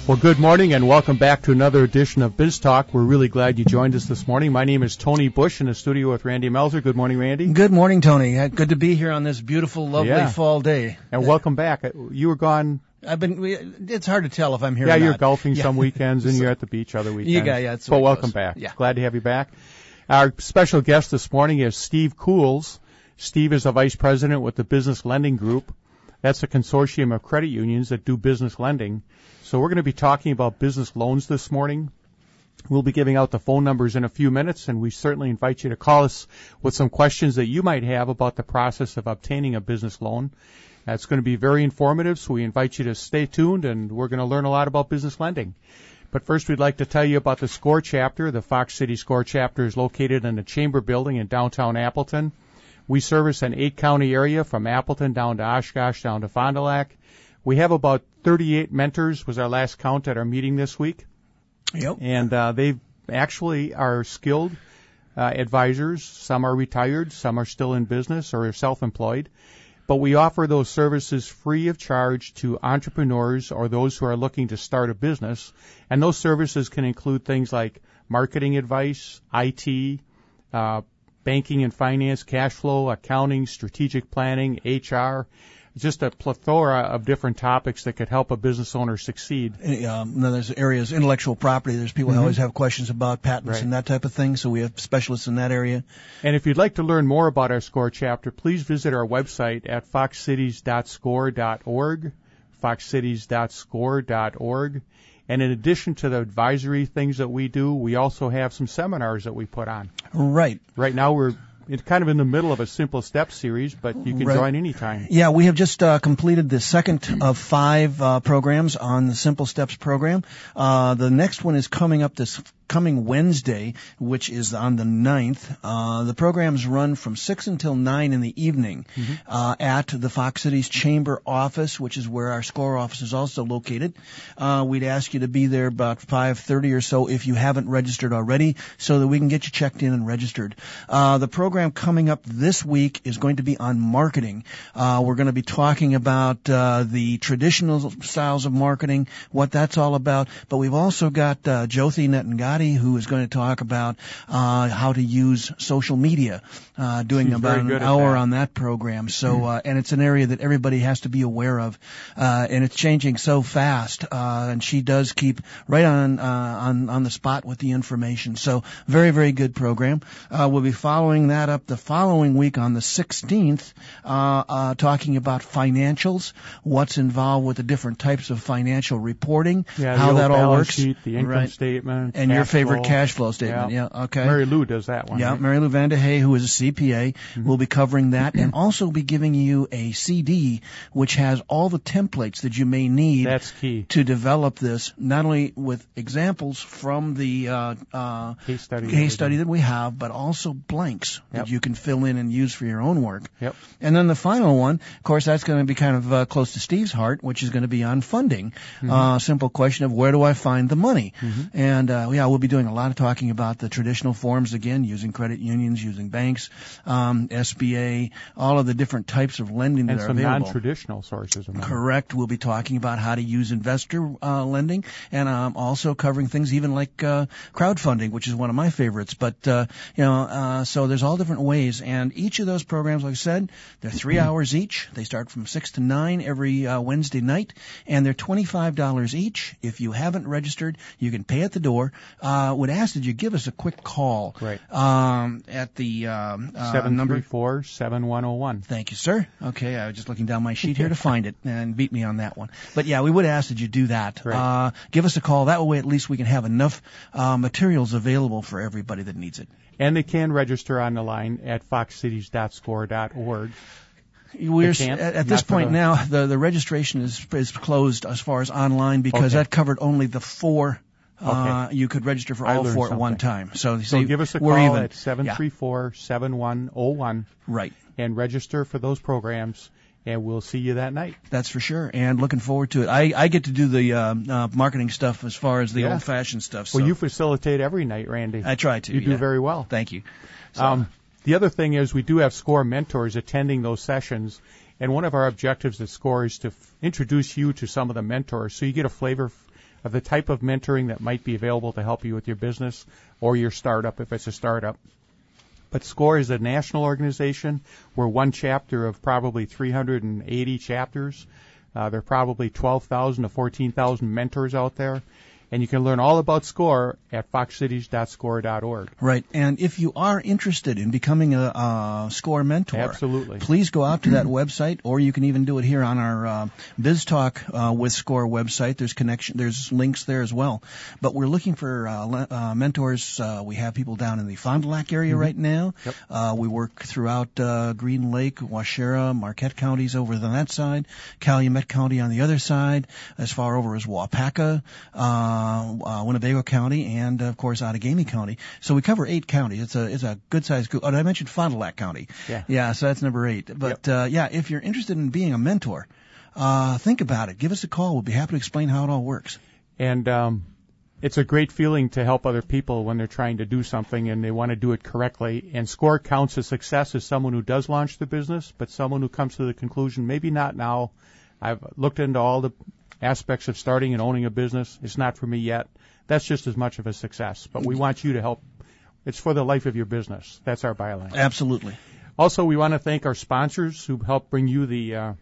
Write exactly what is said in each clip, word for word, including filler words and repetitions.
Well, good morning and welcome back to another edition of Biz Talk. We're really glad you joined us this morning. My name is Tony Bush in the studio with Randy Melzer. Good morning, Randy. Good morning, Tony. Good to be here on this beautiful, lovely yeah. fall day. And welcome back. You were gone. I've been. It's hard to tell if I'm here. Yeah, or you're not. golfing yeah. some weekends and you're at the beach other weekends. You got yeah. That's but welcome goes. back. Yeah. Glad to have you back. Our special guest this morning is Steve Cools. Steve is a vice president with the Business Lending Group. That's a consortium of credit unions that do business lending. So we're going to be talking about business loans this morning. We'll be giving out the phone numbers in a few minutes, and we certainly invite you to call us with some questions that you might have about the process of obtaining a business loan. Uh, it's going to be very informative, so we invite you to stay tuned, and we're going to learn a lot about business lending. But first, we'd like to tell you about the SCORE chapter. The Fox City SCORE chapter is located in the Chamber Building in downtown Appleton. We service an eight-county area from Appleton down to Oshkosh, down to Fond du Lac. We have about thirty-eight mentors, was our last count at our meeting this week. Yep. And uh, they actually are skilled uh, advisors. Some are retired, some are still in business or are self-employed. But we offer those services free of charge to entrepreneurs or those who are looking to start a business. And those services can include things like marketing advice, I T, uh, banking and finance, cash flow, accounting, strategic planning, H R. Just a plethora of different topics that could help a business owner succeed. Um, there's areas, intellectual property. There's people mm-hmm. who always have questions about patents right. and that type of thing, so we have specialists in that area. And if you'd like to learn more about our SCORE chapter, please visit our website at fox cities dot score dot org, fox cities dot score dot org. And in addition to the advisory things that we do, we also have some seminars that we put on. Right. Right now we're It's kind of in the middle of a Simple Steps series, but you can right. join anytime. Yeah, we have just uh, completed the second of five uh, programs on the Simple Steps program. Uh, the next one is coming up this coming Wednesday, which is on the ninth. Uh, the programs run from six until nine in the evening mm-hmm. uh, at the Fox Cities Chamber office, which is where our SCORE office is also located. Uh, we'd ask you to be there about five thirty or so if you haven't registered already, so that we can get you checked in and registered. Uh, the program coming up this week is going to be on marketing. Uh, we're going to be talking about uh, the traditional styles of marketing, what that's all about, but we've also got uh, Jyothi Netangadi, who is going to talk about uh, how to use social media, uh, doing She's about an hour that. on that program. So, uh, and it's an area that everybody has to be aware of, uh, and it's changing so fast. Uh, and she does keep right on uh, on on the spot with the information. So, very very good program. Uh, we'll be following that up the following week on the sixteenth, uh, uh, talking about financials, what's involved with the different types of financial reporting, yeah, how that all works, sheet, the income right. statement, and your favorite flow. cash flow statement. Yeah, yeah okay. Mary Lou does that one. Yeah, right? Mary Lou Vandehey, who is a C P A, mm-hmm. will be covering that and also be giving you a C D which has all the templates that you may need That's key. to develop this, not only with examples from the uh, uh, case study, case study that we have, but also blanks yep. that you can fill in and use for your own work. Yep. And then the final one, of course, that's going to be kind of uh, close to Steve's heart, which is going to be on funding. Mm-hmm. Uh, simple question of where do I find the money? Mm-hmm. And uh, yeah, we'll be doing a lot of talking about the traditional forms again, using credit unions, using banks, um, S B A, all of the different types of lending that and are some available. non-traditional sources of money. Correct. We'll be talking about how to use investor uh, lending, and um, also covering things even like uh, crowdfunding, which is one of my favorites. But uh, you know, uh, so there's all different ways, and each of those programs, like I said, they're three mm-hmm. hours each. They start from six to nine every uh, Wednesday night, and they're twenty-five dollars each. If you haven't registered, you can pay at the door. Uh, would ask that you give us a quick call. Right. Um, at the um, uh, seven number three four, seven one zero one. Thank you, sir. Okay, I was just looking down my sheet here to find it and beat me on that one. But yeah, we would ask that you do that. Right. Uh, give us a call. That way, at least we can have enough uh, materials available for everybody that needs it. And they can register on the line at fox cities dot score dot org. We're at, at this point the... now, the the registration is is closed as far as online because okay. that covered only the four. Uh, okay. You could register for all four something. at one time. So, so see, give us a we're call even. at seven three four, seven one zero one. Right. And register for those programs, and we'll see you that night. That's for sure, and looking forward to it. I, I get to do the uh, uh, marketing stuff as far as the yeah. old-fashioned stuff. So. Well, you facilitate every night, Randy. I try to. You yeah. do very well. Thank you. So. Um, the other thing is we do have SCORE mentors attending those sessions, and one of our objectives at SCORE is to f- introduce you to some of the mentors so you get a flavor f- of the type of mentoring that might be available to help you with your business or your startup if it's a startup. But SCORE is a national organization. We're one chapter of probably three hundred eighty chapters. Uh, there are probably twelve thousand to fourteen thousand mentors out there. And you can learn all about SCORE at fox cities dot score dot org. Right. And if you are interested in becoming a, a SCORE mentor, absolutely, please go out to that website, or you can even do it here on our uh, BizTalk uh, with SCORE website. There's connection. There's links there as well. But we're looking for uh, le- uh, mentors. Uh, we have people down in the Fond du Lac area mm-hmm. right now. Yep. Uh, we work throughout uh, Green Lake, Waushara, Marquette counties over on that side, Calumet County on the other side, as far over as Waupaca. Uh, Uh, Winnebago County, and of course Outagamie County. So we cover eight counties. It's a it's a good sized group. Oh, I mentioned Fond du Lac County. Yeah. Yeah. So that's number eight. But yep. uh, yeah, if you're interested in being a mentor, uh, think about it. Give us a call. We'll be happy to explain how it all works. And um, it's a great feeling to help other people when they're trying to do something and they want to do it correctly. And SCORE counts as success as someone who does launch the business, but someone who comes to the conclusion, maybe not now. I've looked into all the aspects of starting and owning a business. It's not for me yet. That's just as much of a success. But we want you to help. It's for the life of your business. That's our byline. Absolutely. Also, we want to thank our sponsors who help bring you the uh,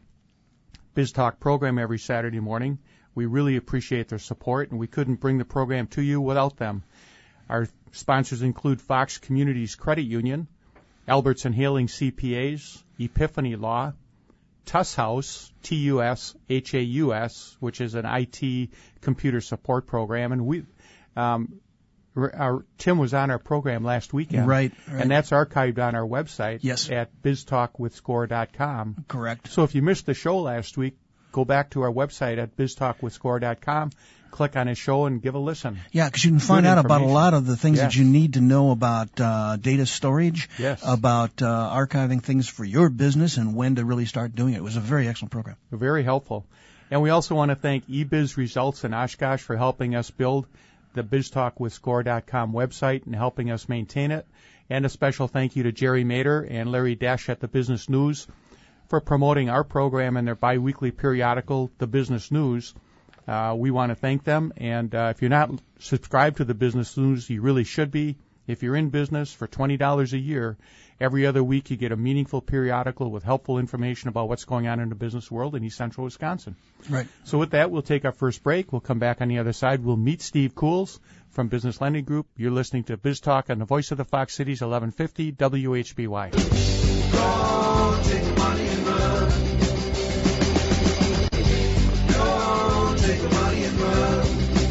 BizTalk program every Saturday morning. We really appreciate their support, and we couldn't bring the program to you without them. Our sponsors include Fox Communities Credit Union, Alberts and Hailing C P As, Epiphany Law, Tuss House, T U S H A U S, which is an I T computer support program. And we, um, our, Tim was on our program last weekend. Right, right. And that's archived on our website yes. at biz talk with score dot com. Correct. So if you missed the show last week, go back to our website at biz talk with score dot com. Click on his show and give a listen. Yeah, because you can find Good out about a lot of the things yes. that you need to know about uh, data storage, yes. about uh, archiving things for your business, and when to really start doing it. It was a very excellent program. Very helpful. And we also want to thank eBiz Results in Oshkosh for helping us build the biz talk with score dot com website and helping us maintain it. And a special thank you to Jerry Mader and Larry Dash at the Business News for promoting our program in their biweekly periodical, The Business News. Uh, we want to thank them, and uh, if you're not subscribed to the Business News, you really should be. If you're in business, for twenty dollars a year, every other week you get a meaningful periodical with helpful information about what's going on in the business world in East Central Wisconsin. Right. So with that, we'll take our first break. We'll come back on the other side. We'll meet Steve Cools from Business Lending Group. You're listening to Biz Talk on the Voice of the Fox Cities, eleven fifty W H B Y. Don't take the money and run. Don't take the money and run.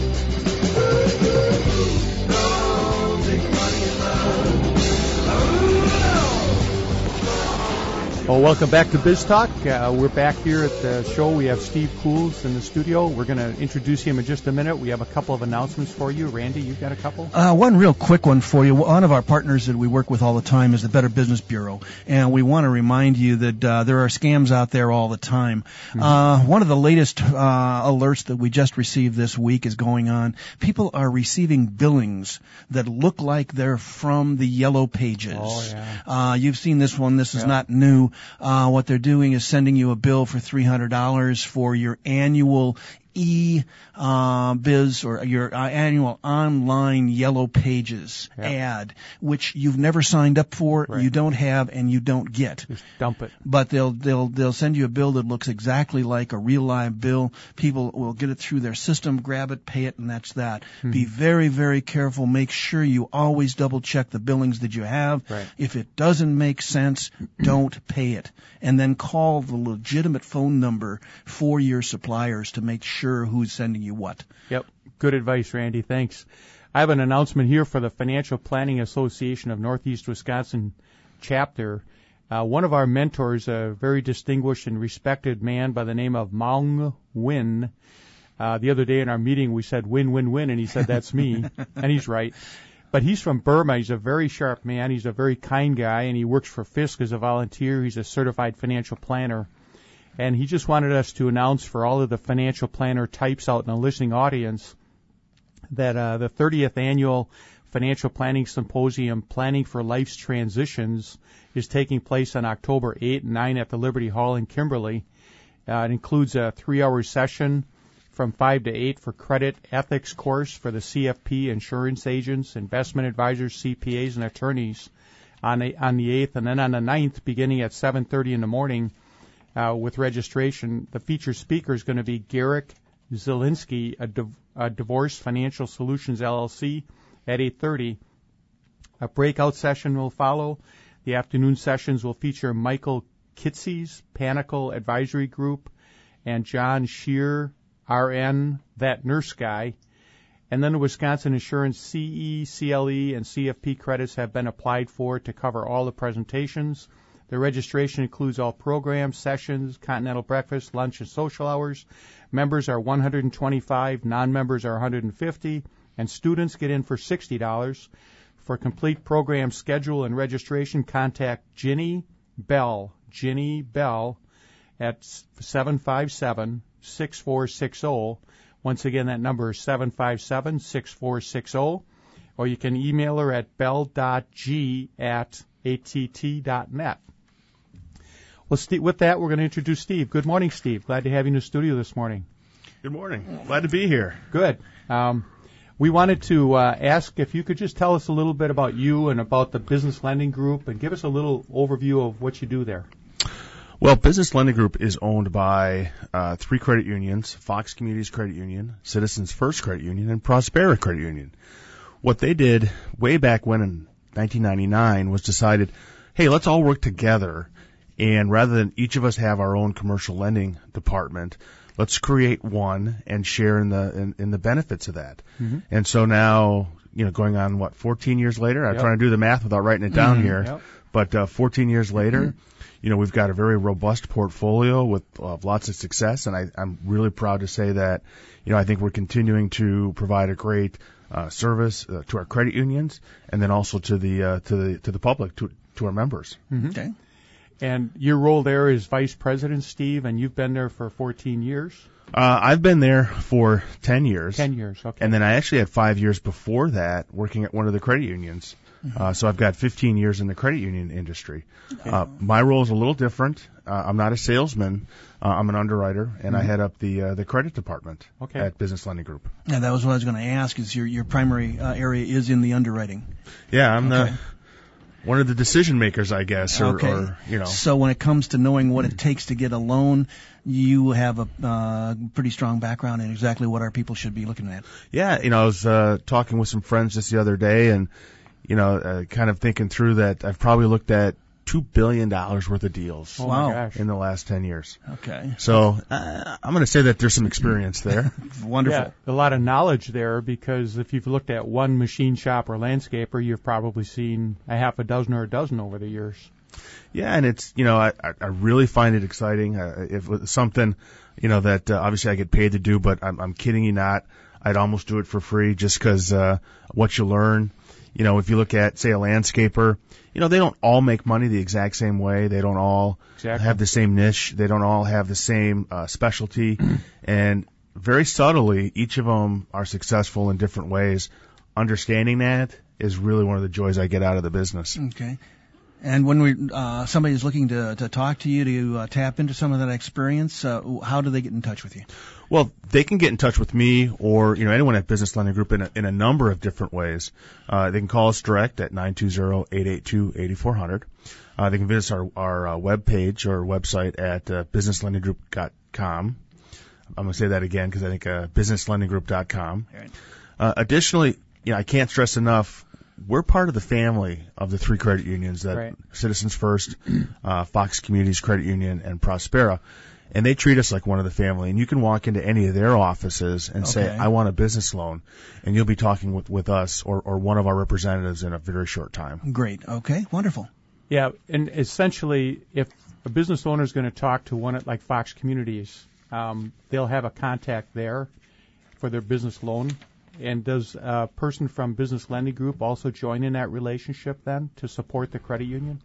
Don't take the money and run. Well, welcome back to Biz Talk. Uh, we're back here at the show. We have Steve Cools in the studio. We're going to introduce him in just a minute. We have a couple of announcements for you. Randy, you've got a couple? Uh, one real quick one for you. One of our partners that we work with all the time is the Better Business Bureau. And we want to remind you that uh, there are scams out there all the time. Mm-hmm. Uh, one of the latest uh, alerts that we just received this week is going on. People are receiving billings that look like they're from the Yellow Pages. Oh, yeah. Uh, you've seen this one. This is yeah. not new. Uh, what they're doing is sending you a bill for three hundred dollars for your annual e uh, biz or your uh, annual online Yellow Pages yeah. ad, which you've never signed up for, right. you don't have, and you don't get. Just dump it. But they'll they'll they'll send you a bill that looks exactly like a real live bill. People will get it through their system, grab it, pay it, and that's that. Mm-hmm. Be very very careful. Make sure you always double check the billings that you have. Right. If it doesn't make sense, don't pay it, and then call the legitimate phone number for your suppliers to make sure who's sending you what. Yep. Good advice, Randy. Thanks. I have an announcement here for the Financial Planning Association of Northeast Wisconsin chapter. Uh, one of our mentors, a very distinguished and respected man by the name of Maung Win. Uh, the other day in our meeting, we said win, win, win, and he said, that's me. And he's right. But he's from Burma. He's a very sharp man. He's a very kind guy, and he works for Fisk as a volunteer. He's a certified financial planner. And he just wanted us to announce for all of the financial planner types out in the listening audience that uh, the thirtieth Annual Financial Planning Symposium, Planning for Life's Transitions, is taking place on October eighth and ninth at the Liberty Hall in Kimberly. Uh, it includes a three-hour session from five to eight for credit ethics course for the C F P insurance agents, investment advisors, C P As, and attorneys on the, on the eighth. And then on the ninth, beginning at seven thirty in the morning uh, with registration, the featured speaker is going to be Garrick Zielinski, a, div- a Divorce Financial Solutions L L C, at eight thirty. A breakout session will follow. The afternoon sessions will feature Michael Kitses, Panicle Advisory Group, and John Shear, R N, That Nurse Guy. And then the Wisconsin Insurance C E, C L E, and C F P credits have been applied for to cover all the presentations. The registration includes all programs, sessions, continental breakfast, lunch, and social hours. Members are one hundred twenty-five, non-members are one hundred fifty, and students get in for sixty dollars. For complete program schedule and registration, contact Ginny Bell, Ginny Bell, at seven five seven, six four six zero. Once again, that number is seven five seven, six four six zero. Or you can email her at bell.g at att.net. Well, Steve, with that, we're going to introduce Steve. Good morning, Steve. Glad to have you in the studio this morning. Good morning. Glad to be here. Good. Um, we wanted to uh, ask if you could just tell us a little bit about you and about the Business Lending Group and give us a little overview of what you do there. Well, Business Lending Group is owned by uh, three credit unions, Fox Communities Credit Union, Citizens First Credit Union, and Prospera Credit Union. What they did way back when in nineteen ninety-nine was decided, hey, let's all work together, and rather than each of us have our own commercial lending department, let's create one and share in the in, in the benefits of that. Mm-hmm. And so now, you know, going on, what, fourteen years later? I'm yep. trying to do the math without writing it down mm-hmm. here. Yep. But uh, fourteen years later, mm-hmm. you know, we've got a very robust portfolio with uh, lots of success, and I, I'm really proud to say that, you know, I think we're continuing to provide a great uh, service uh, to our credit unions, and then also to the uh, to the to the public, to to our members. Mm-hmm. Okay. And your role there is vice president, Steve, and you've been there for fourteen years. Uh, I've been there for ten years. Ten years, okay. And then I actually had five years before that working at one of the credit unions. Mm-hmm. Uh, so I've got fifteen years in the credit union industry. Okay. Uh, my role is a little different. Uh, I'm not a salesman. Uh, I'm an underwriter, and mm-hmm. I head up the uh, the credit department okay. at Business Lending Group. Yeah, that was what I was going to ask. Is your your primary uh, area is in the underwriting? Yeah, I'm okay. the one of the decision makers, I guess. Or, okay. or you know. So when it comes to knowing what it takes to get a loan, you have a uh, pretty strong background in exactly what our people should be looking at. Yeah, you know, I was uh, talking with some friends just the other day, and you know, uh, kind of thinking through that, I've probably looked at two billion dollars worth of deals oh wow. in the last ten years. Okay. So uh, I'm going to say that there's some experience there. Wonderful. Yeah, a lot of knowledge there, because if you've looked at one machine shop or landscaper, you've probably seen a half a dozen or a dozen over the years. Yeah, and it's, you know, I, I really find it exciting. Uh, if it's something, you know, that uh, obviously I get paid to do, but I'm, I'm kidding you not. I'd almost do it for free just because uh, what you learn. You know, if you look at, say, a landscaper, you know, they don't all make money the exact same way. They don't all exactly. have the same niche. They don't all have the same uh, specialty. And very subtly, each of them are successful in different ways. Understanding that is really one of the joys I get out of the business. Okay. And when we uh, somebody is looking to, to talk to you, to uh, tap into some of that experience, uh, how do they get in touch with you? Well, they can get in touch with me or, you know, anyone at Business Lending Group in a, in a number of different ways. Uh, they can call us direct at nine two zero, eight eight two, eight four zero zero. Uh, they can visit our, our uh, web page or website at uh, business lending group dot com. I'm going to say that again because I think uh, business lending group dot com. Right. Uh, additionally, you know, I can't stress enough, we're part of the family of the three credit unions that right. Citizens First, uh, Fox Communities Credit Union, and Prospera. And they treat us like one of the family. And you can walk into any of their offices and okay. say, I want a business loan. And you'll be talking with, with us or, or one of our representatives in a very short time. Great. Okay. Wonderful. Yeah. And essentially, if a business owner is going to talk to one at like Fox Communities, um, they'll have a contact there for their business loan. And does a person from Business Lending Group also join in that relationship then to support the credit union?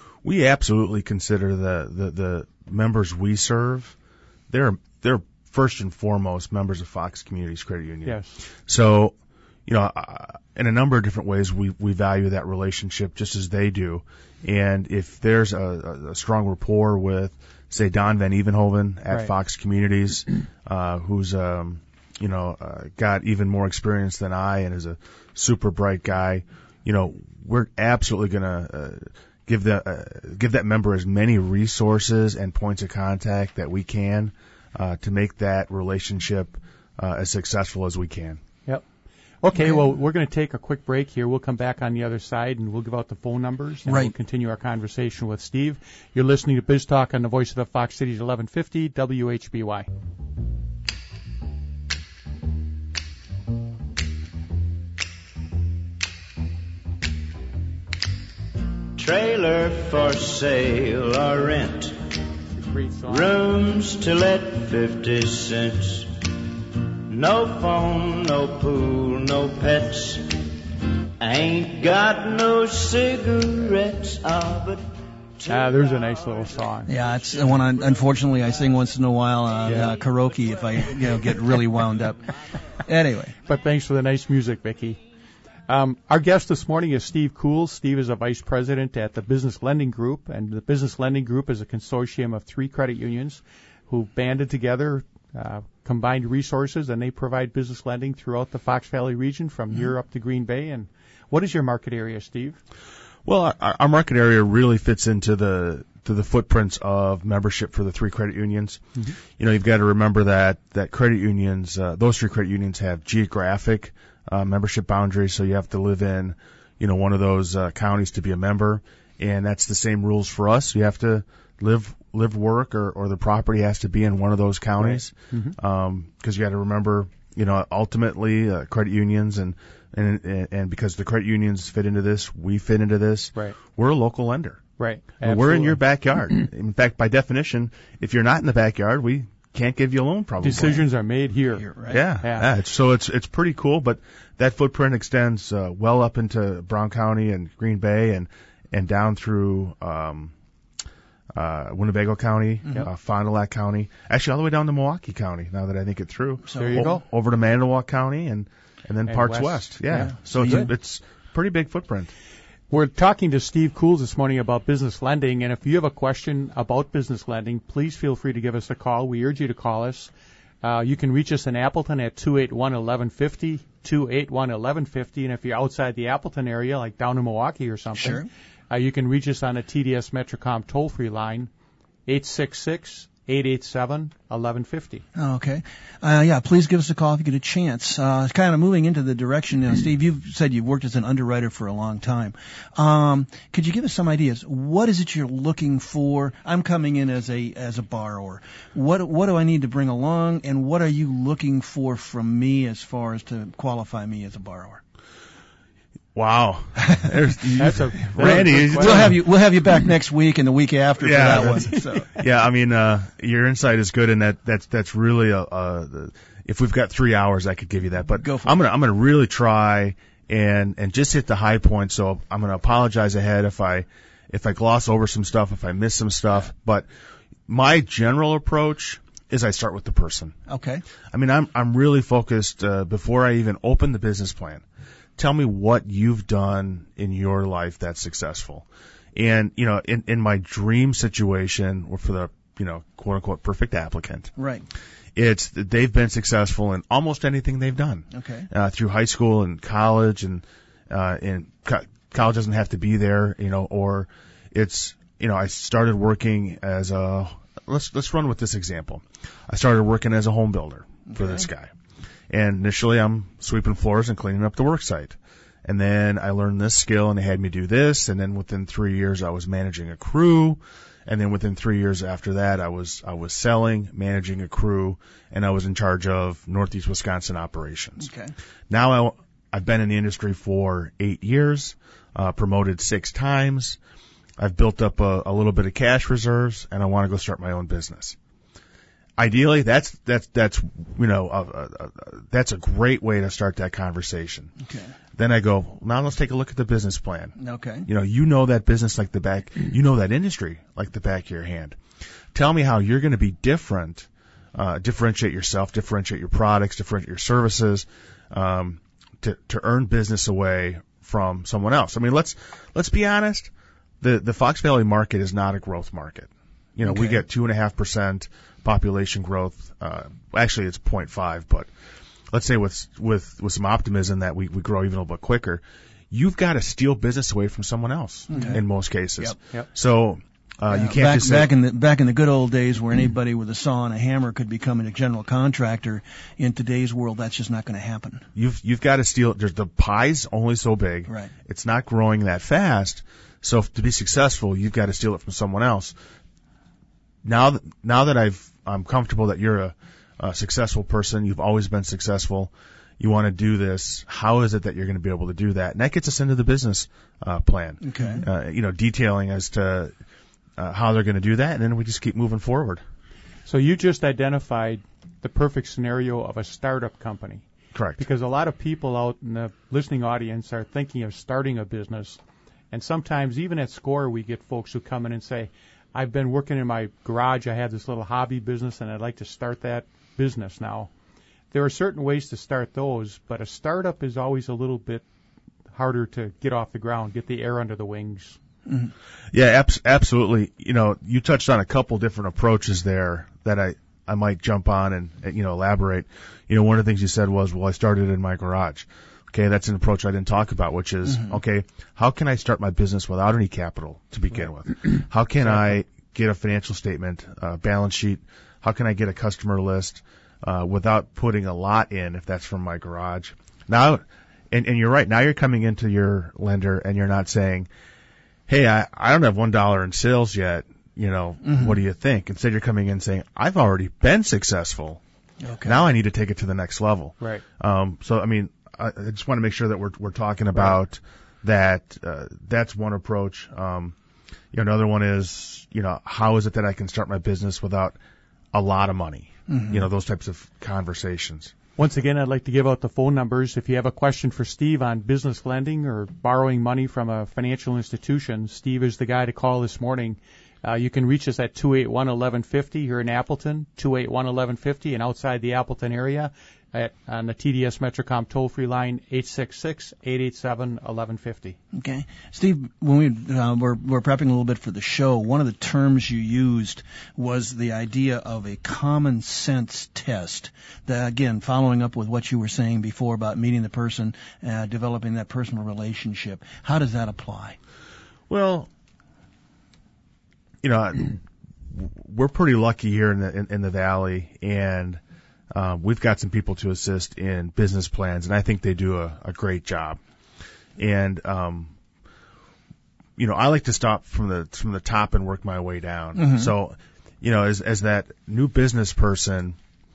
We absolutely consider the, the, the members we serve, they're they're first and foremost members of Fox Communities Credit Union. Yes. So, you know, uh, in a number of different ways, we we value that relationship just as they do. And if there's a, a strong rapport with, say, Don Van Evenhoven at Right. Fox Communities, uh, who's um, you know, uh, got even more experience than I and is a super bright guy, you know, we're absolutely gonna uh, give that uh, give that member as many resources and points of contact that we can uh, to make that relationship uh, as successful as we can. Yep. Okay, well, we're going to take a quick break here. We'll come back on the other side, and we'll give out the phone numbers, and Right. we'll continue our conversation with Steve. You're listening to Biz Talk on the voice of the Fox Cities eleven fifty W H B Y. Trailer for sale or rent. Great song. Rooms to let fifty cents. No phone, no pool, no pets. Ain't got no cigarettes. Ah, but Ah, there's a nice little song. Yeah, it's the one I, unfortunately I sing once in a while on Yeah. uh, karaoke if I you know get really wound up. Anyway, But thanks for the nice music, Vicki. Um, our guest this morning is Steve Cools. Steve is a vice president at the Business Lending Group, and the Business Lending Group is a consortium of three credit unions who banded together, uh, combined resources, and they provide business lending throughout the Fox Valley region from here up to Green Bay. And what is your market area, Steve? Well, our, our market area really fits into the to the footprints of membership for the three credit unions. Mm-hmm. You know, you've got to remember that that credit unions, uh, those three credit unions, have geographic uh, membership boundaries, so you have to live in, you know, one of those uh, counties to be a member, and that's the same rules for us. You have to live live work or, or the property has to be in one of those counties, because Mhm. um, you got to remember, you know, ultimately uh, credit unions and and and because the credit unions fit into this, we fit into this. Right. We're a local lender. Right. Well, we're in Absolutely. your backyard. In fact, by definition, if you're not in the backyard, we can't give you a loan probably. Decisions are made here. you're right. Yeah, Yeah. yeah. It's, so it's it's pretty cool, but that footprint extends uh, well up into Brown County and Green Bay and and down through um, uh, Winnebago County, uh, Fond du Lac County, actually all the way down to Milwaukee County. Now that I think it through, So- There you O- go. over to Manitowoc County and and then And parts west. west. Yeah. Yeah. So it's Good. a, it's pretty big footprint. We're talking to Steve Cools this morning about business lending, and if you have a question about business lending, please feel free to give us a call. We urge you to call us. Uh, you can reach us in Appleton at two eight one, eleven fifty, two eight one, eleven fifty, and if you're outside the Appleton area, like down in Milwaukee or something, Sure. uh, you can reach us on a T D S Metrocom toll-free line, eight six six, eight eight seven, eleven fifty. Oh, okay. Uh, yeah, please give us a call if you get a chance. Uh, it's kind of moving into the direction, you know, Steve, you've said you've worked as an underwriter for a long time. Um, could you give us some ideas? What is it you're looking for? I'm coming in as a as a borrower. What what do I need to bring along, and what are you looking for from me as far as to qualify me as a borrower? Wow. There's, That's a Randy, very good it's- We'll question. have you we'll have you back next week and the week after Yeah, for that one. that's- So. yeah, I mean, uh, your insight is good, and that that's that's really a. a the, if we've got three hours, I could give you that, but Go for I'm gonna I'm gonna really try and and just hit the high points. So I'm gonna apologize ahead if I if I gloss over some stuff, if I miss some stuff. But my general approach is I start with the person. Okay. I mean, I'm I'm really focused uh, before I even open the business plan. Tell me what you've done in your life that's successful. And, you know, in, in my dream situation, or for the, you know, quote unquote perfect applicant, Right. it's that they've been successful in almost anything they've done. Okay. Uh, through high school and college, and, uh, and co- college doesn't have to be there, you know, or it's, you know, I started working as a, let's, let's run with this example. I started working as a home builder for Okay. this guy. And initially I'm sweeping floors and cleaning up the work site. And then I learned this skill and they had me do this. And then within three years I was managing a crew. And then within three years after that I was, I was selling, managing a crew, and I was in charge of Northeast Wisconsin operations. Okay. Now I, I've been in the industry for eight years, uh, promoted six times. I've built up a, a little bit of cash reserves, and I want to go start my own business. Ideally, that's that's that's you know uh, uh, uh, that's a great way to start that conversation. Okay. Then I go, now let's take a look at the business plan. Okay. You know, you know that business like the back, you know that industry like the back of your hand. Tell me how you're going to be different, uh, differentiate yourself, differentiate your products, differentiate your services. Um, to, to earn business away from someone else. I mean, let's, let's be honest. The, the Fox Valley market is not a growth market. You know, Okay. we get two and a half percent population growth. Uh, actually it's zero point five, but let's say with, with, with some optimism that we, we grow even a little bit quicker. You've got to steal business away from someone else Okay. in most cases. Yep. Yep. So, uh, Yeah, you can't back, just say, back in the back in the good old days where anybody with a saw and a hammer could become a general contractor. In today's world, that's just not going to happen. You've you've got to steal. There's, the pie's only so big. Right. It's not growing that fast. So to be successful, you've got to steal it from someone else. Now that now that I've I'm comfortable that you're a, a successful person, you've always been successful. You want to do this. How is it that you're going to be able to do that? And that gets us into the business uh, plan. Okay. Uh, you know, detailing as to uh, how they're going to do that, and then we just keep moving forward. So you just identified the perfect scenario of a startup company. Correct. Because a lot of people out in the listening audience are thinking of starting a business. And sometimes, even at SCORE, we get folks who come in and say, I've been working in my garage. I have this little hobby business, and I'd like to start that business now. There are certain ways to start those, but a startup is always a little bit harder to get off the ground, get the air under the wings. Mm-hmm. Yeah, abs- absolutely. You know, you touched on a couple different approaches there that I, I might jump on and, and, you know, elaborate. You know, one of the things you said was, well, I started in my garage. Okay, that's an approach I didn't talk about, which is, Mm-hmm. okay, how can I start my business without any capital to begin with? How can I get a financial statement, uh, balance sheet? How can I get a customer list, uh, without putting a lot in if that's from my garage? Now, and, and you're right, now you're coming into your lender and you're not saying, hey, I, I don't have one dollar in sales yet, you know, Mm-hmm. what do you think? Instead you're coming in saying, I've already been successful. Okay. Now I need to take it to the next level. Right. Um, so, I mean, I, I just want to make sure that we're, we're talking about that, uh, that's one approach. Um, you know, another one is, you know, how is it that I can start my business without a lot of money? Mm-hmm. You know, those types of conversations. Once again, I'd like to give out the phone numbers. If you have a question for Steve on business lending or borrowing money from a financial institution, Steve is the guy to call this morning. Uh, you can reach us at two eight one, one one five zero here in Appleton, two eight one, one one five zero, and outside the Appleton area at, on the T D S Metrocom toll-free line, eight six six, eight eight seven, one one five zero. Okay, Steve. When we uh, were, were prepping a little bit for the show, one of the terms you used was the idea of a common sense test. That, again, following up with what you were saying before about meeting the person, uh, developing that personal relationship. How does that apply? Well, you know, we're pretty lucky here in the in, in the Valley, and uh, we've got some people to assist in business plans, and I think they do a, a great job. And um, you know, I like to stop from the from the top and work my way down. Mm-hmm. So, you know, as as that new business person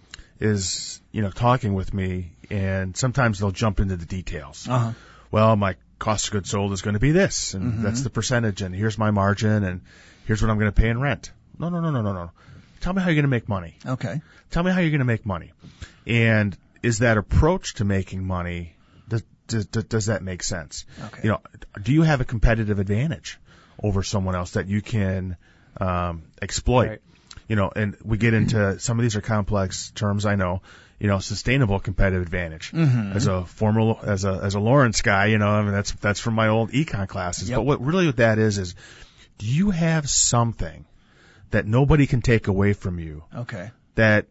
is, you know, talking with me, and sometimes they'll jump into the details. Uh-huh. Well, my cost of goods sold is going to be this, and Mm-hmm. that's the percentage, and here's my margin, and here's what I'm going to pay in rent. No, no, no, no, no, no. Tell me how you're going to make money. Okay. Tell me how you're going to make money. And is that approach to making money, does, does, does that make sense? Okay. You know, do you have a competitive advantage over someone else that you can um, exploit? Right. You know, and we get into, some of these are complex terms, I know. You know, sustainable competitive advantage. Mm-hmm. As a former, as a as a Lawrence guy, you know, I mean that's that's from my old econ classes. Yep. But what really what that is is, do you have something that nobody can take away from you Okay. that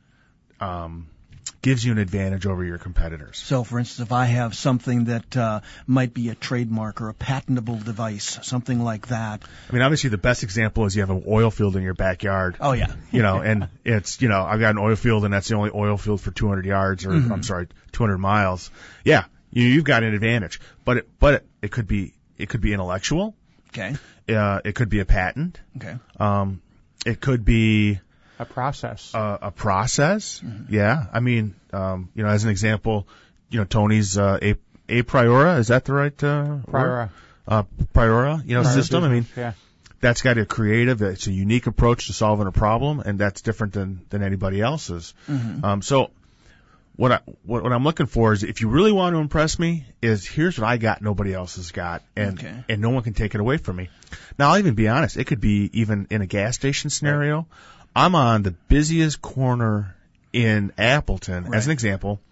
um, gives you an advantage over your competitors? So, for instance, if I have something that uh, might be a trademark or a patentable device, something like that. I mean, obviously the best example is you have an oil field in your backyard. Oh, yeah. You know, and it's, you know, I've got an oil field and that's the only oil field for two hundred yards or, Mm-hmm. I'm sorry, two hundred miles. Yeah, you, you've got an advantage. But it, but it, it could be, it could be intellectual. Okay. Uh, it could be a patent. Okay. Um, it could be A process. a, a process. Yeah. I mean, um, you know, as an example, you know, Tony's, uh, a, a priora, is that the right, uh, Priora. word? Uh, priora, you know, Prior system. I mean, business, yeah. that's got a creative, it's a unique approach to solving a problem, and that's different than, than anybody else's. Mm-hmm. Um, so what I, what, what I'm looking for is, if you really want to impress me, is here's what I got nobody else has got, and, Okay. and no one can take it away from me. Now, I'll even be honest, it could be even in a gas station scenario. I'm on the busiest corner in Appleton, Right. as an example,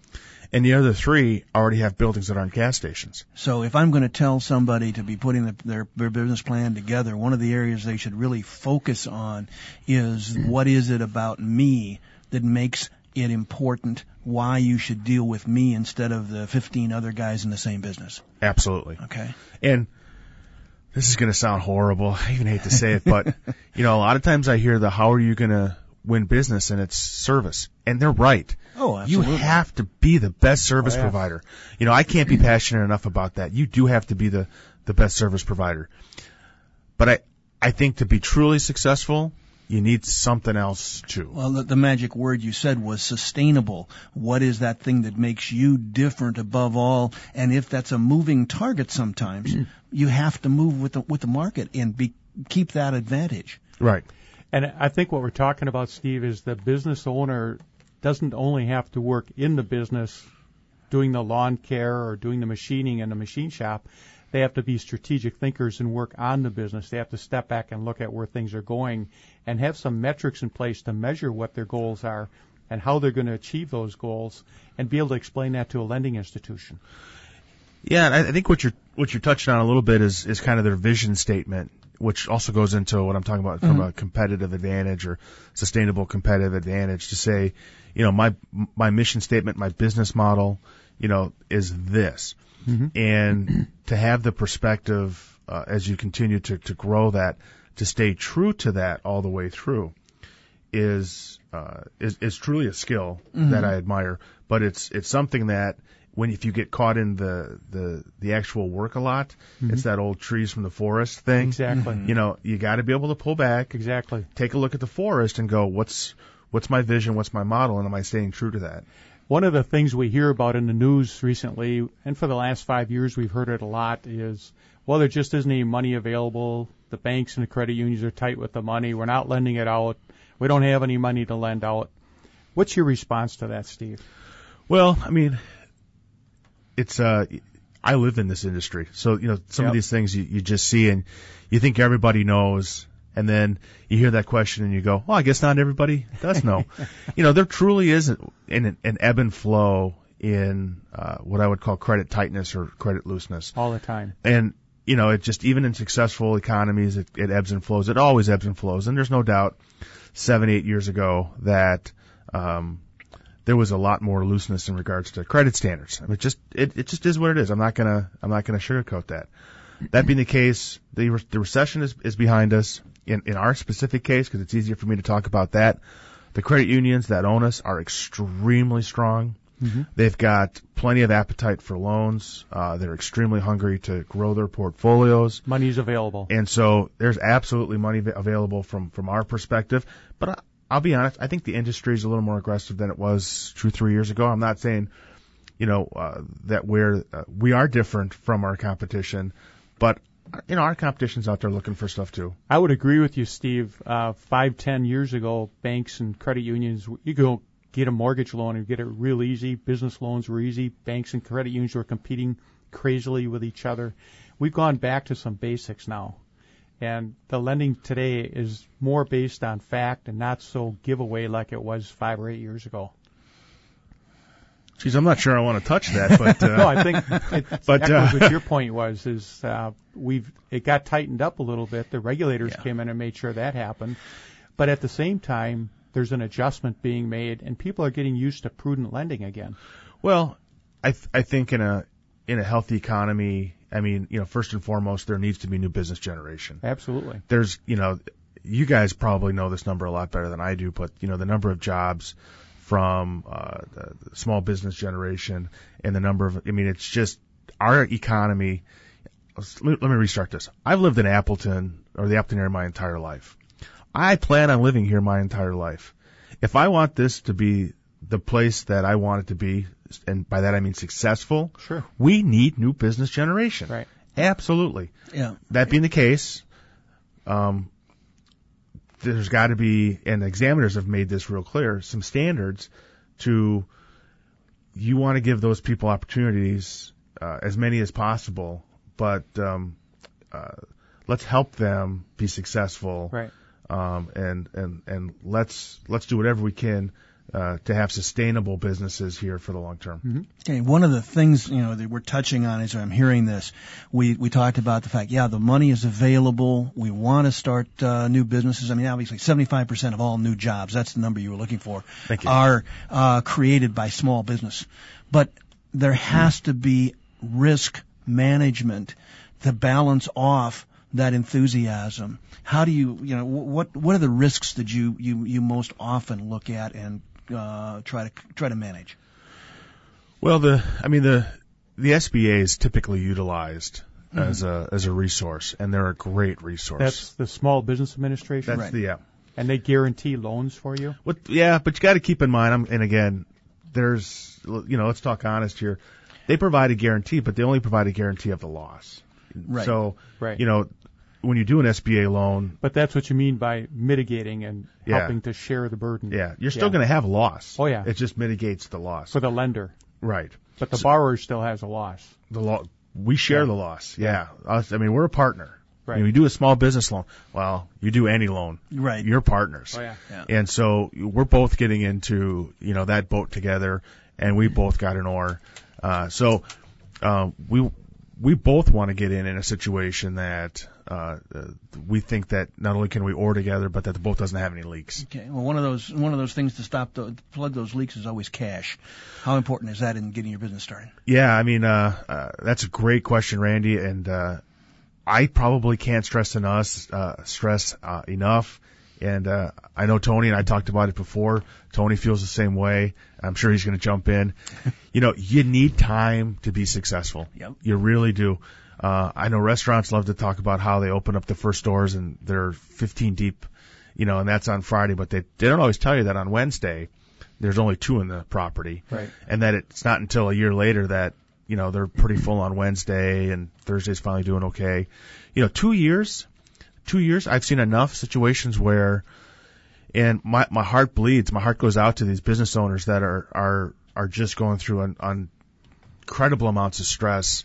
and the other three already have buildings that aren't gas stations. So if I'm going to tell somebody to be putting the, their, their business plan together, one of the areas they should really focus on is what is it about me that makes it important, why you should deal with me instead of the fifteen other guys in the same business. Absolutely. Okay. And this is going to sound horrible. I even hate to say it, but, you know, a lot of times I hear the how are you going to win business, and it's service. And they're right. Oh, absolutely. You have to be the best service Oh, yeah. provider. You know, I can't be passionate enough about that. You do have to be the, the best service provider. But I, I think to be truly successful, you need something else too. Well, the, the magic word you said was sustainable. What is that thing that makes you different above all? And if that's a moving target sometimes, you have to move with the, with the market and be, keep that advantage. Right. And I think what we're talking about, Steve, is the business owner doesn't only have to work in the business doing the lawn care or doing the machining in the machine shop. They have to be strategic thinkers and work on the business. They have to step back and look at where things are going and have some metrics in place to measure what their goals are and how they're going to achieve those goals and be able to explain that to a lending institution. Yeah, and I think what you're what you're touching on a little bit is, is kind of their vision statement, which also goes into what I'm talking about from Mm-hmm. a competitive advantage or sustainable competitive advantage to say, you know, my my mission statement, my business model, you know, is this. Mm-hmm. And to have the perspective uh, as you continue to, to grow that, to stay true to that all the way through is uh, is, is truly a skill Mm-hmm. that I admire. But it's it's something that when if you get caught in the the, the actual work a lot, Mm-hmm. it's that old trees from the forest thing. Exactly. You know, you got to be able to pull back, Exactly. take a look at the forest, and go, what's what's my vision, what's my model, and am I staying true to that? One of the things we hear about in the news recently, and for the last five years we've heard it a lot, is, well, there just isn't any money available. The banks and the credit unions are tight with the money. We're not lending it out. We don't have any money to lend out. What's your response to that, Steve? Well, I mean, it's uh, I live in this industry, so you know some Yep. of these things you, you just see and you think everybody knows, and then you hear that question and you go, well, I guess not everybody does know. You know, there truly is an, an, an ebb and flow in uh, what I would call credit tightness or credit looseness, All the time. and you know, it just even in successful economies, it, it ebbs and flows. It always ebbs and flows, and there's no doubt seven, eight years ago that um, there was a lot more looseness in regards to credit standards. I mean, it just it, it just is what it is. I'm not gonna I'm not gonna sugarcoat that. That being the case, the re- the recession is, is behind us. In in our specific case, because it's easier for me to talk about that, the credit unions that own us are extremely strong. Mm-hmm. They've got plenty of appetite for loans. Uh, they're extremely hungry to grow their portfolios. Money's available. And so there's absolutely money va- available from, from our perspective. But I, I'll be honest, I think the industry is a little more aggressive than it was two, three years ago. I'm not saying, you know, uh, that we're, uh, we are different from our competition, but, you know, our competition's out there looking for stuff too. I would agree with you, Steve. Uh, five, ten years ago, banks and credit unions, you go get a mortgage loan and get it real easy. Business loans were easy. Banks and credit unions were competing crazily with each other. We've gone back to some basics now. And the lending today is more based on fact and not so giveaway like it was five or eight years ago. Geez, I'm not sure I want to touch that, but, uh, No, I think it But, echoes uh, what your point was, is uh, we've it got tightened up a little bit. The regulators Yeah. came in and made sure that happened. But at the same time, there's an adjustment being made, and people are getting used to prudent lending again. Well, I th- I think in a in a healthy economy, I mean, you know, first and foremost, there needs to be new business generation. Absolutely. There's, you know, you guys probably know this number a lot better than I do, but you know, the number of jobs from uh, the, the small business generation and the number of, I mean, it's just our economy. Let, let me restart this. I've lived in Appleton or the Appleton area my entire life. I plan on living here my entire life. If I want this to be the place that I want it to be, and by that I mean successful, Sure. we need new business generation. Right. Absolutely. Yeah. That being the case, um, there's got to be, and examiners have made this real clear, some standards to, you want to give those people opportunities, uh, as many as possible, but um, uh, let's help them be successful. Right. Um, and, and, and let's, let's do whatever we can uh, to have sustainable businesses here for the long term. Mm-hmm. Okay, one of the things, you know, that we're touching on as I'm hearing this, we, we talked about the fact, yeah, the money is available. We want to start uh, new businesses. I mean, obviously, seventy-five percent of all new jobs, that's the number you were looking for, Thank you. are uh, created by small business. But there has to be risk management to balance off that enthusiasm. How do you, you know, what what are the risks that you, you, you most often look at and uh, try to try to manage? Well, the I mean the the S B A is typically utilized Mm-hmm. as a as a resource, and they're a great resource. That's the Small Business Administration, That's Right. the yeah. and they guarantee loans for you. What yeah, but you got to keep in mind. I'm, and again, there's you know, let's talk honest here. They provide a guarantee, but they only provide a guarantee of the loss. Right. So Right. you know, when you do an S B A loan, But that's what you mean by mitigating and Yeah. helping to share the burden. yeah, you're still Yeah. going to have a loss. Oh, yeah. It just mitigates the loss. For the lender, Right. but the borrower still has a loss. The lo- we share Yeah. the loss. Yeah. Us, I mean, we're a partner. Right. When we do a small business loan, well, you do any loan. Right. You're partners. Oh yeah. Yeah. And so we're both getting into, you know, that boat together, and we both got an oar. Uh, so, uh, we, we both want to get in in a situation that, uh, uh, we think that not only can we oar together, but that the boat doesn't have any leaks. Okay. Well, one of those one of those things to stop the to plug those leaks is always cash. How important is that in getting your business started? Yeah, I mean, uh, uh, that's a great question, Randy, and, uh, I probably can't stress enough, uh, stress, uh, enough. And, uh, I know Tony and I talked about it before. Tony feels the same way. I'm sure he's going to jump in. You know, you need time to be successful. Yep. You really do. Uh, I know restaurants love to talk about how they open up the first doors and they're fifteen deep, you know, and that's on Friday, but they, they don't always tell you that on Wednesday there's only two in the property. Right. And that it's not until a year later that, you know, they're pretty full on Wednesday and Thursday's finally doing okay. You know, two years, two years, I've seen enough situations where, and my, my heart bleeds, my heart goes out to these business owners that are, are, are just going through an, an incredible amounts of stress.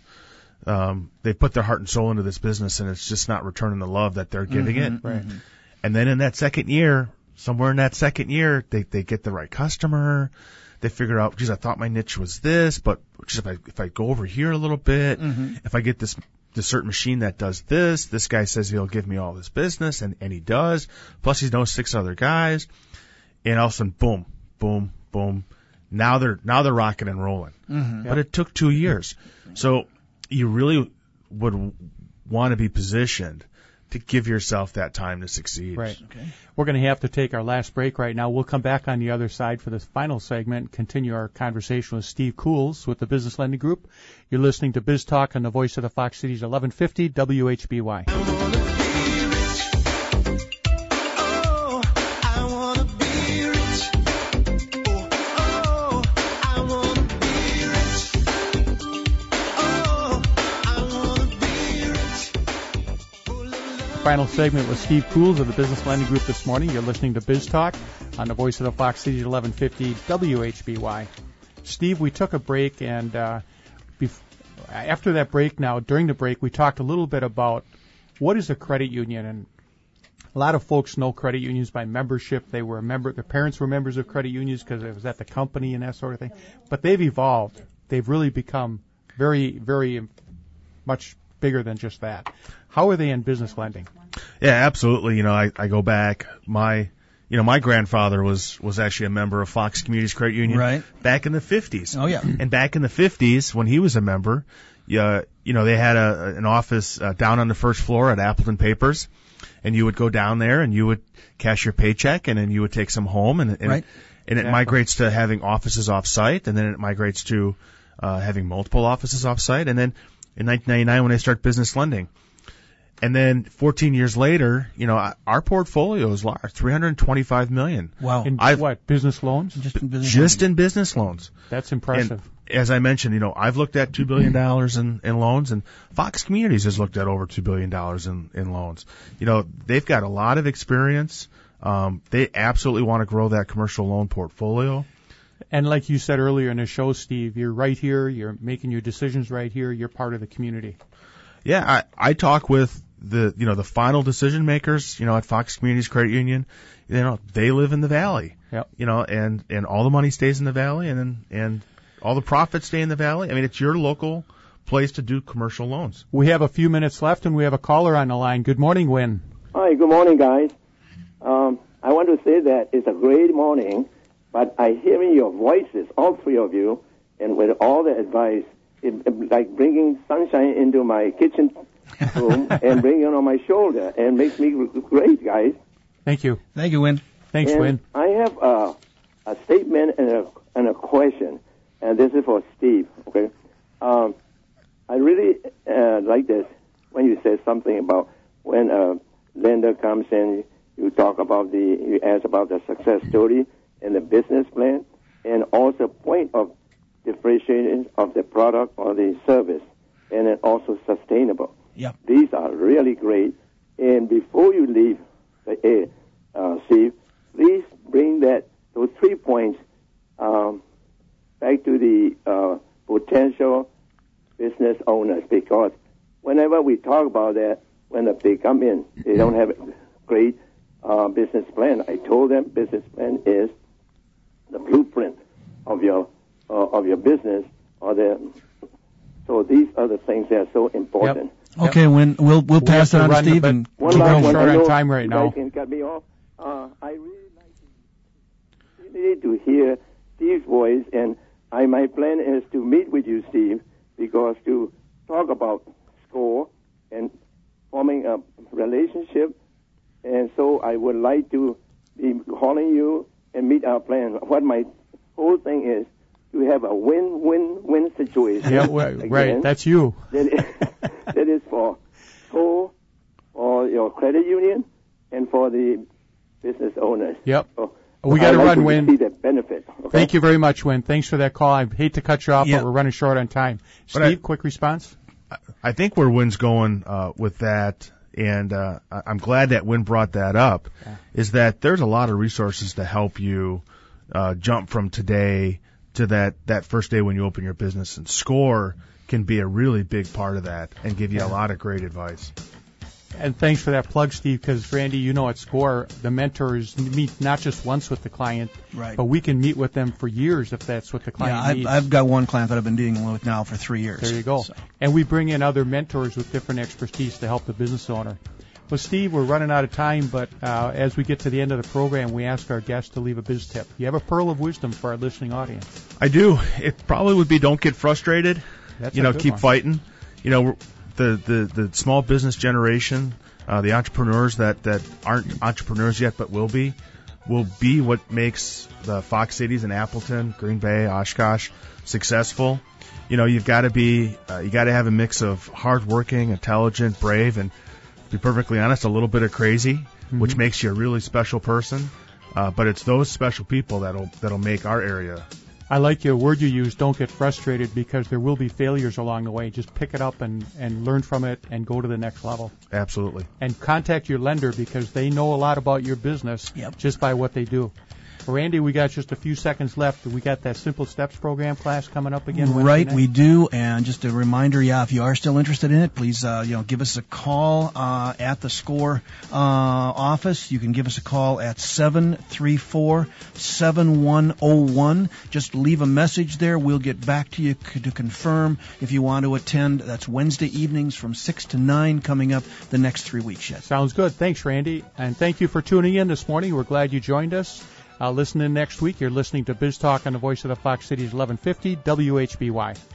Um, they put their heart and soul into this business and it's just not returning the love that they're giving it. Right. And then in that second year, somewhere in that second year, they, they get the right customer. They figure out, geez, I thought my niche was this, but geez, if I, if I go over here a little bit, Mm-hmm. if I get this, this certain machine that does this, this guy says he'll give me all this business, and, and he does. Plus he knows six other guys. And all of a sudden, boom, boom, boom. Now they're, now they're rocking and rolling. Mm-hmm. But it took two years. So you really would want to be positioned to give yourself that time to succeed. Right. Okay. We're going to have to take our last break right now. We'll come back on the other side for the final segment and continue our conversation with Steve Cools with the Business Lending Group. You're listening to Biz Talk on the voice of the Fox Cities eleven fifty W H B Y. Final segment with Steve Cools of the Business Lending Group this morning. You're listening to Biz Talk on the voice of the Fox Cities eleven fifty W H B Y. Steve, we took a break, and uh, bef- after that break now, during the break, we talked a little bit about what is a credit union. And a lot of folks know credit unions by membership. They were a member, their parents were members of credit unions because it was at the company and that sort of thing. But they've evolved. They've really become very, very much bigger than just that. How are they in business lending? Yeah, absolutely. You know, I, I go back, my, you know, my grandfather was, was actually a member of Fox Communities Credit Union Right. back in the fifties. Oh, yeah. And back in the fifties, when he was a member, uh, you know, they had a, an office uh, down on the first floor at Appleton Papers, and you would go down there and you would cash your paycheck, and then you would take some home, and, and, Right. and it Exactly. migrates to having offices off site, and then it migrates to uh, having multiple offices off site, and then in nineteen ninety-nine when they start business lending. And then fourteen years later, you know, our portfolio is large, three hundred twenty-five million Wow. In I've- what, business loans? Just in business. just in business loans. That's impressive. And as I mentioned, you know, I've looked at two billion dollars in, in loans, and Fox Communities has looked at over two billion dollars in, in loans. You know, they've got a lot of experience. Um, they absolutely want to grow that commercial loan portfolio. And like you said earlier in the show, Steve, you're right here. You're making your decisions right here. You're part of the community. Yeah, I, I talk with the you know the final decision makers, you know, at Fox Communities Credit Union, you know, they live in the Valley. Yep. You know, and and all the money stays in the Valley, and then and all the profits stay in the Valley. I mean, it's your local place to do commercial loans. We have a few minutes left, and we have a caller on the line. Good morning, Win. Hi, good morning, guys. Um, I want to say that it's a great morning, but I hearing your voices, all three of you, and with all the advice, it, it, like bringing sunshine into my kitchen room and bringing it on my shoulder, and makes me great, guys. Thank you. Thank you, Win. Thanks, and Win. I have a, a statement and a, and a question, and this is for Steve, okay? Um, I really uh, like this when you said something about when a lender comes in, you talk about the, you ask about the success story and the business plan, and also point of differentiation of the product or the service, and then also sustainable. Yep. These are really great. And before you leave the air, uh, Steve, please bring that those three points um, back to the uh, potential business owners, because whenever we talk about that, when they come in, they don't have a great uh, business plan. I told them business plan is the blueprint of your uh, of your business, or the so these are the things that are so important. Yep. Okay, Win. We'll we'll We pass have it to on to run, Steve. but And we're One running last one. short I on know time right you now. guys can cut me off. Uh, I really like to, really to hear Steve's voice, and I my plan is to meet with you, Steve, because to talk about SCORE and forming a relationship, and so I would like to be calling you and meet our plan. What my whole thing is to have a win-win-win situation. Yeah, w- again, right. That's you. that is, that is for SCORE, for your credit union, and for the business owners. Yep. So, We got to I'd like run, to Win. see the benefit. Okay? Thank you very much, Win. Thanks for that call. I hate to cut you off, Yeah. but we're running short on time. But Steve, I- quick response? I think where Wynn's going uh, with that, and uh, I- I'm glad that Wynn brought that up, Yeah. is that there's a lot of resources to help you uh, jump from today to that, that first day when you open your business. And SCORE can be a really big part of that and give you a lot of great advice. And thanks for that plug, Steve, because, Randy, you know at SCORE, the mentors meet not just once with the client, Right. but we can meet with them for years if that's what the Yeah, client I've, needs. I've got one client that I've been dealing with now for three years. There you go. So. And we bring in other mentors with different expertise to help the business owner. Well, Steve, we're running out of time, but uh, as we get to the end of the program, we ask our guests to leave a biz tip. You have a pearl of wisdom for our listening audience. I do. It probably would be don't get frustrated. That's you a know, good keep one. fighting. You know, we're- the, the, the small business generation, uh, the entrepreneurs that, that aren't entrepreneurs yet but will be, will be what makes the Fox Cities and Appleton, Green Bay, Oshkosh successful. You know, you've got to be, uh, you got to have a mix of hardworking, intelligent, brave, and to be perfectly honest, a little bit of crazy, Mm-hmm. which makes you a really special person. Uh, but it's those special people that'll that'll make our area. I like your word you use, don't get frustrated, because there will be failures along the way. Just pick it up and, and learn from it and go to the next level. Absolutely. And contact your lender because they know a lot about your business Yep. just by what they do. Randy, we got just a few seconds left. We got that Simple Steps program class coming up again. Wednesday Right, night? we do. And just a reminder, yeah, if you are still interested in it, please, uh, you know, give us a call uh, at the SCORE uh, office. You can give us a call at seven three four, seven one zero one. Just leave a message there. We'll get back to you c- to confirm if you want to attend. That's Wednesday evenings from six to nine coming up the next three weeks yet. Sounds good. Thanks, Randy. And thank you for tuning in this morning. We're glad you joined us. Uh, listen in next week. You're listening to Biz Talk on the voice of the Fox Cities eleven fifty W H B Y.